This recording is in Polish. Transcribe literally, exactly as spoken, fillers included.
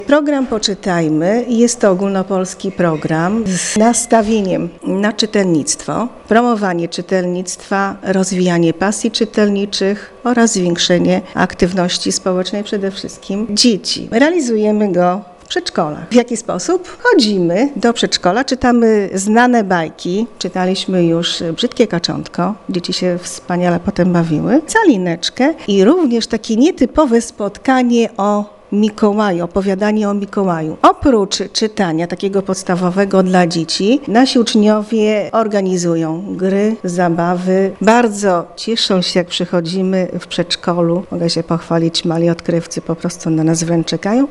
Program Poczytajmy jest to ogólnopolski program z nastawieniem na czytelnictwo, promowanie czytelnictwa, rozwijanie pasji czytelniczych oraz zwiększenie aktywności społecznej przede wszystkim dzieci. Realizujemy go w przedszkolach. W jaki sposób? Chodzimy do przedszkola, czytamy znane bajki. Czytaliśmy już Brzydkie Kaczątko, dzieci się wspaniale potem bawiły, Calineczkę i również takie nietypowe spotkanie o Mikołaju, opowiadanie o Mikołaju. Oprócz czytania takiego podstawowego dla dzieci, nasi uczniowie organizują gry, zabawy. Bardzo cieszą się, jak przychodzimy w przedszkolu. Mogę się pochwalić, mali odkrywcy po prostu na nas wręcz czekają.